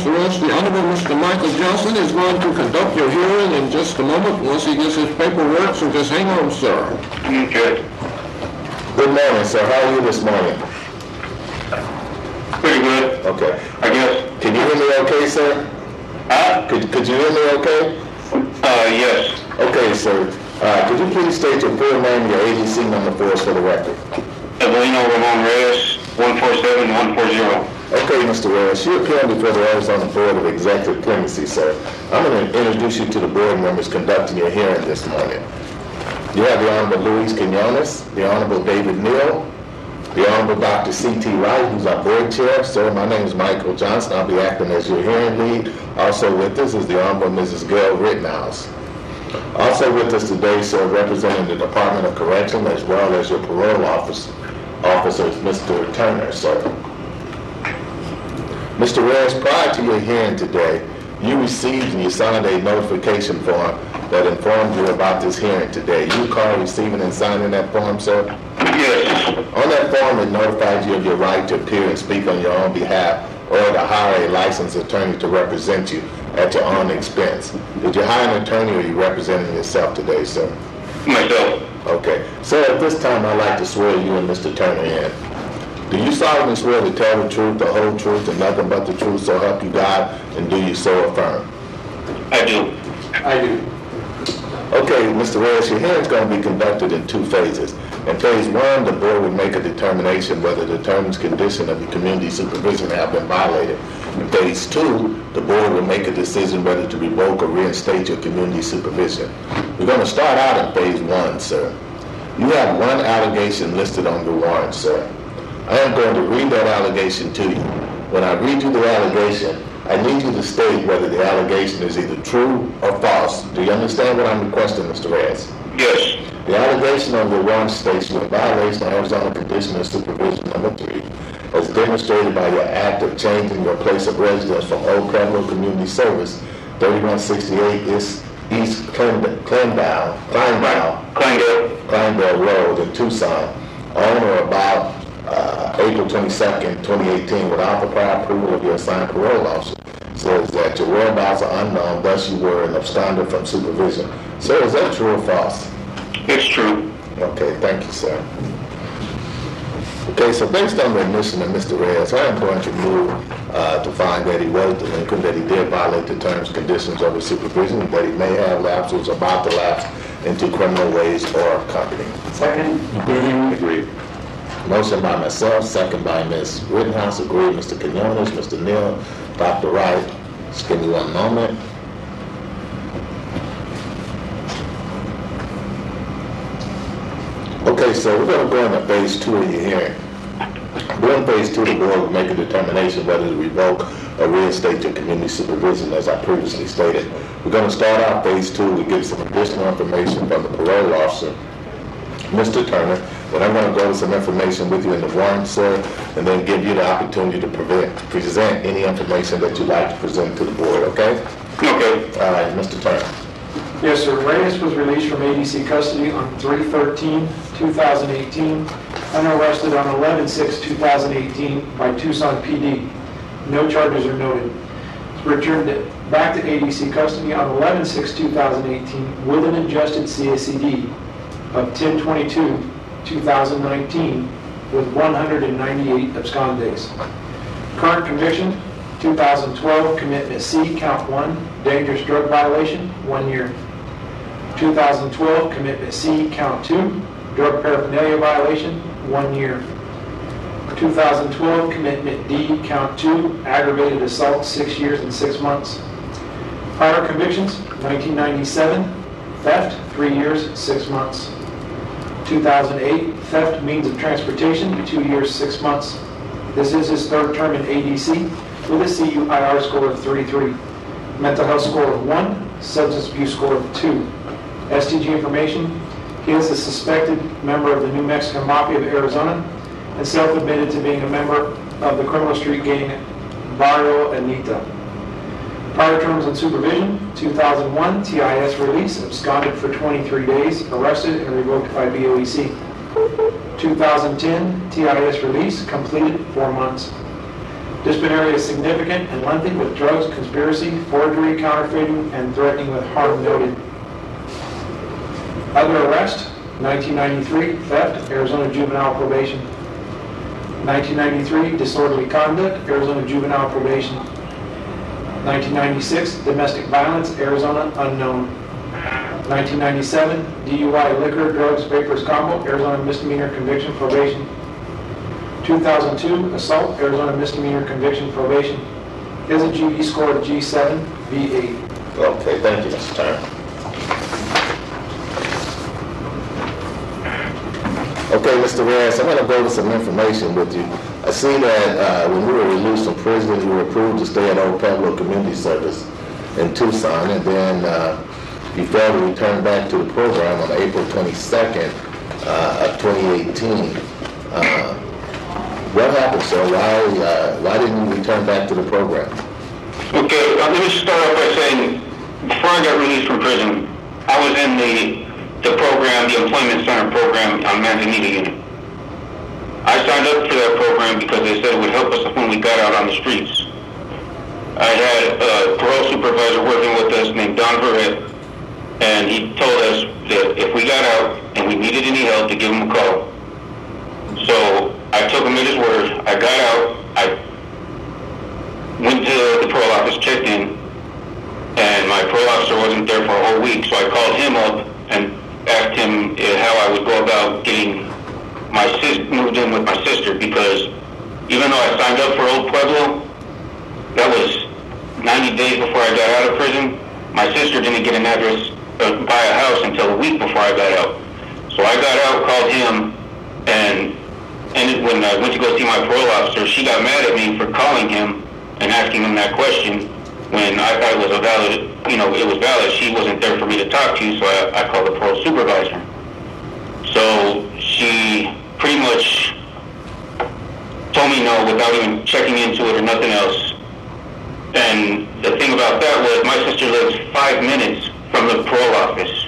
Mr. Ross. The Honorable Mr. Michael Johnson is going to conduct your hearing in just a moment once he gets his paperwork, so just hang on, sir. Okay. Good morning, sir. How are you this morning? Pretty good. Okay. I guess. Can you hear me okay, sir? Could you hear me okay? Yes. Okay, sir. Could you please state your full name and your ADC number for us for the record? Evelino Ramon Reyes, 147140. Okay, Mr. Reyes, you appear before the Arizona Board of Executive Clemency, sir. I'm going to introduce you to the board members conducting your hearing this morning. You have the Honorable Luis Quinones, the Honorable David Neal, the Honorable Dr. C.T. Wright, who's our board chair. Sir, my name is Michael Johnson. I'll be acting as your hearing lead. Also with us is the Honorable Mrs. Gail Rittenhouse. Also with us today, sir, representing the Department of Correction as well as your parole officer is Mr. Turner, sir. Mr. Reyes, prior to your hearing today, you received and you signed a notification form that informed you about this hearing today. You recall receiving and signing that form, sir? Yes. On that form, it notified you of your right to appear and speak on your own behalf or to hire a licensed attorney to represent you at your own expense. Did you hire an attorney or are you representing yourself today, sir? Myself. Okay. Sir, at this time, I'd like to swear you and Mr. Turner in. Do you solemnly swear to tell the truth, the whole truth, and nothing but the truth, so help you God, and do you so affirm? I do. I do. Okay, Mr. Reyes, your hearing is going to be conducted in two phases. In phase one, the board would make a determination whether the terms and conditions of your community supervision have been violated. In phase two, the board will make a decision whether to revoke or reinstate your community supervision. We're going to start out in phase one, sir. You have one allegation listed on your warrant, sir. I am going to read that allegation to you. When I read you the allegation, I need you to state whether the allegation is either true or false. Do you understand what I'm requesting, Mr. Reyes? Yes. The allegation on your warrant states you in violation of Arizona Condition of Supervision number 3, as demonstrated by your act of changing your place of residence from Old Pueblo Community Service, 3168 East Kleinbell Road in Tucson, on or about April 22nd, 2018, without the prior approval of your assigned parole officer, says that your whereabouts are unknown, thus you were an absconder from supervision. Sir, is that true or false? It's true. Okay, thank you, sir. Okay, so based on the admission of Mr. Reyes, I am going to move to find that he was delinquent, that he did violate the terms and conditions of his supervision, that he may have lapsed or was about to lapse into criminal ways or company. Second. Agreed. Motion by myself, second by Ms. Rittenhouse. Agreed. Mr. Quinones, Mr. Neal, Dr. Wright. Just give me one moment. Okay, so we're going to go into phase two of your hearing. During phase two, the board will make a determination whether to revoke or reinstate your community supervision, as I previously stated. We're going to start out phase two to get some additional information from the parole officer, Mr. Turner. Then I'm going to go over some information with you in the warrant, sir, and then give you the opportunity to present any information that you'd like to present to the board, okay? Okay. All right, Mr. Turner. Yes, sir. Reyes was released from ADC custody on 3/13/2018 and arrested on 11/6/2018 by Tucson PD. No charges are noted. He returned back to ADC custody on 11/6/2018 with an adjusted CACD of 10/22/2019 with 198 abscond days. Current conviction, 2012 commitment C, count 1, dangerous drug violation, 1 year. 2012 commitment C, count 2, drug paraphernalia violation, 1 year. 2012 commitment D, count 2, aggravated assault, 6 years and 6 months. Prior convictions, 1997, theft, 3 years, 6 months. 2008, theft means of transportation, 2 years, 6 months. This is his third term in ADC with a CUIR score of 33, mental health score of 1, substance abuse score of 2. STG information, he is a suspected member of the New Mexican Mafia of Arizona and self-admitted to being a member of the criminal street gang Barrio Anita. Prior terms on supervision, 2001 TIS release, absconded for 23 days, arrested and revoked by BOEC. 2010 TIS release, completed 4 months. Disciplinary is significant and lengthy with drugs, conspiracy, forgery, counterfeiting, and threatening with harm noted. Other arrest, 1993, theft, Arizona juvenile probation. 1993, disorderly conduct, Arizona juvenile probation. 1996, domestic violence, Arizona unknown. 1997, DUI, liquor, drugs, vapors combo, Arizona misdemeanor conviction probation. 2002, assault, Arizona misdemeanor conviction probation. He has a GV score of G7, V8. Okay, thank you, Mr. Turner. Okay, Mr. Reyes, I'm going to go to some information with you. I see that when you were released from prison, you were approved to stay at Old Pueblo Community Service in Tucson, and then you failed to return back to the program on April 22nd of 2018. What happened, sir? Why didn't you return back to the program? Okay, let me start off by saying, before I got released from prison, I was in the program, the Employment Center program on Manzanita Unit. I signed up for that program because they said it would help us when we got out on the streets. I had a parole supervisor working with us named Don Verrett, and he told us that if we got out and we needed any help, to give him a call. So I took him at his word. I got out. I went to the parole office, checked in, and my parole officer wasn't there for a whole week. So I called him up and asked him how I would go about getting my moved in with my sister, because even though I signed up for Old Pueblo, that was 90 days before I got out of prison. My sister didn't get an address, buy a house until a week before I got out. So I got out, called him, and when I went to go see my parole officer, she got mad at me for calling him and asking him that question when I thought it was a valid, it was valid. She wasn't there for me to talk to, so I called the parole supervisor. So she pretty much told me no without even checking into it or nothing else. And the thing about that was my sister lives 5 minutes from the parole office.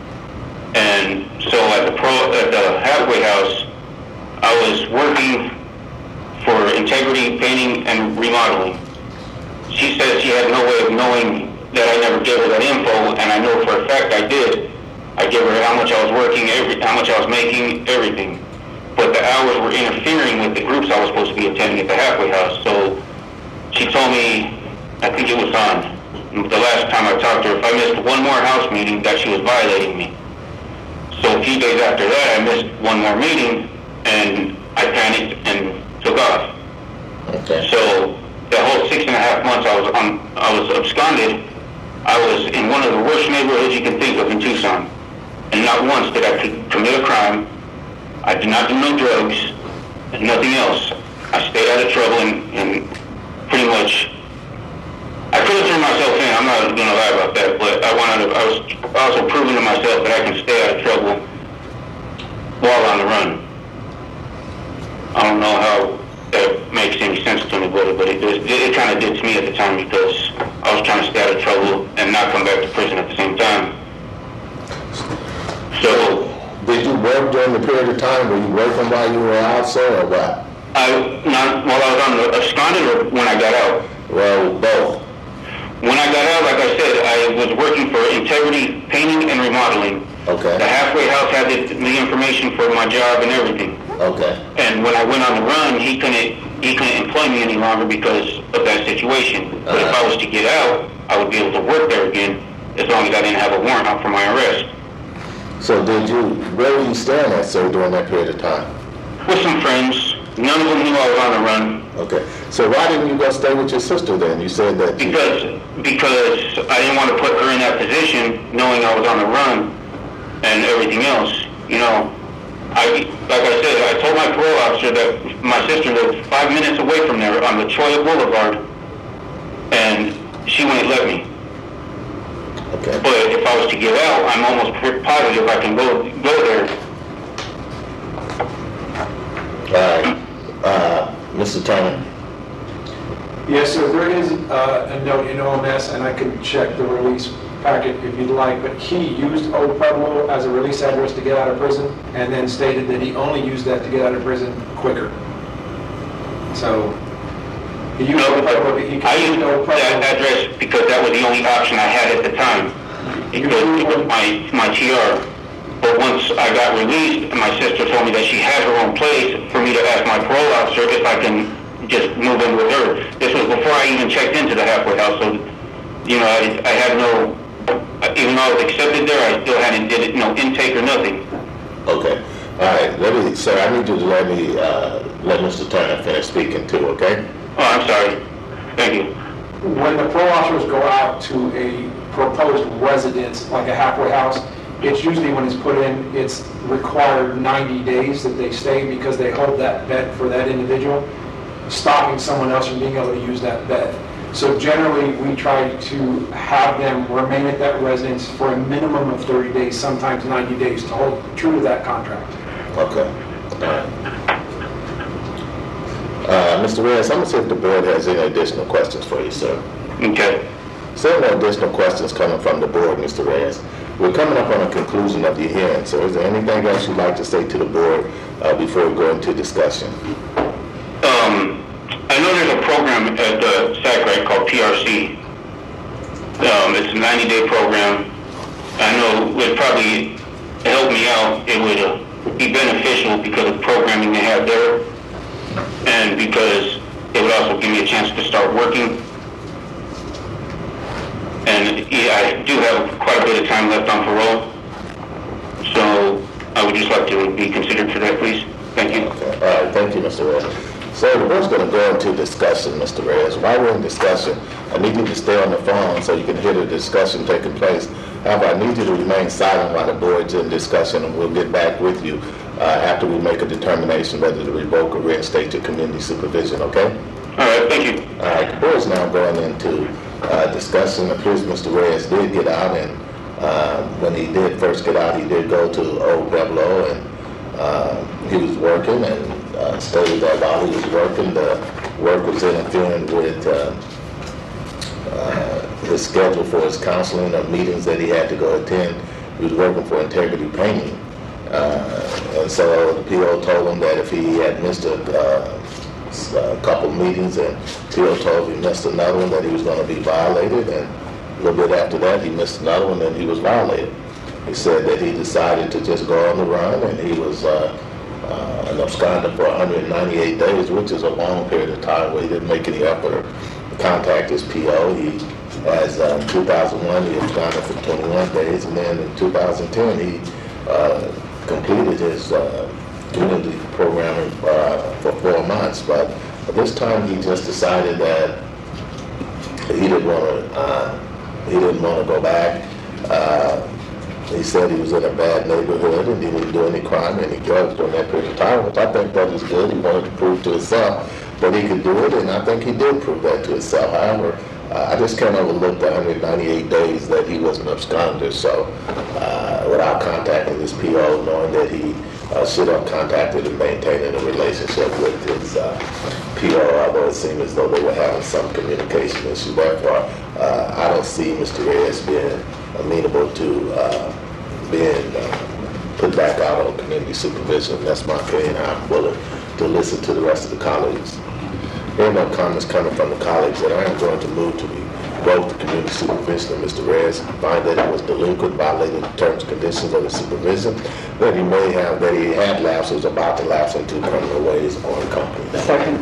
And so at the halfway house, I was working for Integrity Painting and Remodeling. She said she had no way of knowing that I never gave her that info, and I know for a fact I did. I gave her how much I was working, how much I was making, everything. But the hours were interfering with the groups I was supposed to be attending at the halfway house. So she told me, I think it was on the last time I talked to her, if I missed one more house meeting, that she was violating me. So a few days after that, I missed one more meeting, and I panicked and took off. Okay. So the whole 6.5 months I was absconded. I was in one of the worst neighborhoods you can think of in Tucson. And not once did I commit a crime. I did not do no drugs, and nothing else. I stayed out of trouble and pretty much, I could have turned myself in, I'm not going to lie about that, but I was also proving to myself that I can stay out of trouble while on the run. I don't know how that makes any sense to anybody, but it kind of did to me at the time, because I was trying to stay out of trouble and not come back to prison at the same time. So, did you work during the period of time? Were you working while you were out, sir, or what? Not while I was on the absconded, or when I got out? Well, both. When I got out, like I said, I was working for Integrity Painting and Remodeling. Okay. The halfway house had the information for my job and everything. Okay. And when I went on the run, he couldn't employ me any longer because of that situation. But if I was to get out, I would be able to work there again, as long as I didn't have a warrant out for my arrest. So where were you staying at, sir, during that period of time? With some friends. None of them knew I was on the run. Okay. So why didn't you go stay with your sister then? You said that because I didn't want to put her in that position, knowing I was on the run and everything else. Like I said, I told my parole officer that my sister lived 5 minutes away from there on the Cholla Boulevard, and she wouldn't let me. Okay. But if I was to get out, I'm almost positive I can go there. Mr. Turner. Yes, sir. There is a note in OMS, and I could check the release packet if you'd like, but he used Old Pueblo as a release address to get out of prison, and then stated that he only used that to get out of prison quicker. So He used No, Old Pueblo. He I used used Old Pueblo. that address because that was the only option I had at the time. Because it was my TR. But once I got released, my sister told me that she had her own place for me to ask my parole officer if I can just move in with her. This was before I even checked into the halfway house, so, you know, I had no, even though I was accepted there, I still hadn't did it, no intake or nothing. Okay. All right. Sir, I need you to let Mr. Turner finish speaking too, okay? Oh, I'm sorry. Thank you. When the parole officers go out to a proposed residence, like a halfway house, it's usually when it's put in, it's required 90 days that they stay because they hold that bed for that individual, stopping someone else from being able to use that bed. So generally, we try to have them remain at that residence for a minimum of 30 days, sometimes 90 days, to hold true to that contract. Okay. All right. Mr. Reyes, I'm going to see if the board has any additional questions for you, sir. Okay. So no additional questions coming from the board, Mr. Reyes. We're coming up on a conclusion of the hearing, so is there anything else you'd like to say to the board before we go into discussion? I know there's a program at the SACRAC called PRC. It's a 90-day program. I know it would probably help me out. It would be beneficial because of programming they have there, and because it would also give me a chance to start working. And yeah, I do have quite a bit of time left on parole, so I would just like to be considered for that, please. Thank you. Okay. All right, thank you, Mr. Reyes. So the board's going to go into discussion, Mr. Reyes. While we're in discussion, I need you to stay on the phone so you can hear the discussion taking place. However, I need you to remain silent while the board's in discussion, and we'll get back with you after we make a determination whether to revoke or reinstate your community supervision, okay? All right, thank you. All right, the board's now going into discussion. It appears Mr. Reyes did get out, and when he did first get out, he did go to Old Pueblo, and he was working and stated that while he was working, the work was interfering with his schedule for his counseling or meetings that he had to go attend. He was working for Integrity Painting. And so the PO told him that if he had missed a couple meetings, and PO told him he missed another one, that he was going to be violated, and a little bit after that he missed another one and he was violated. He said that he decided to just go on the run, and he was an absconder for 198 days, which is a long period of time where he didn't make any effort to contact his PO. He, as 2001, he absconded for 21 days, and then in 2010 he completed his community programming for 4 months. But this time he just decided that he didn't want to go back. He said he was in a bad neighborhood and he didn't do any crime, any drugs during that period of time, which I think that was good. He wanted to prove to himself that he could do it, and I think he did prove that to himself. However, I just can't overlook the 198 days that he was an absconder. So without contacting his PO, knowing that he should have contacted and maintained a relationship with his PO, although it seemed as though they were having some communication issue. Therefore, I don't see Mr. Reyes being amenable to being put back out on community supervision. That's my opinion. I'm willing to listen to the rest of the colleagues. There are no comments coming from the colleagues, and I am going to move to revoke the community supervision of Mr. Reyes, find that it was delinquent, violated the terms and conditions of the supervision, that he had lapsed, was about to lapse into criminal ways on company. Second.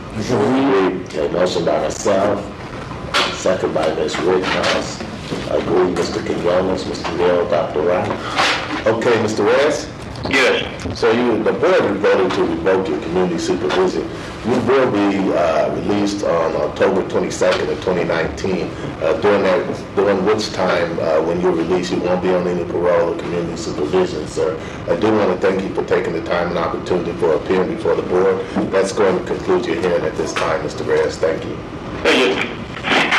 A motion by myself, second by Ms. Rittenhouse. Agree, Mr. Quinones, Mr. Neal, Dr. Wright. Okay, Mr. Reyes? Yes. So the board voted to revoke your community supervision. You will be released on October 22nd of 2019. During which time, when you're released, you won't be on any parole or community supervision, sir. I do want to thank you for taking the time and opportunity for appearing before the board. That's going to conclude your hearing at this time, Mr. Reyes. Thank you. Thank you.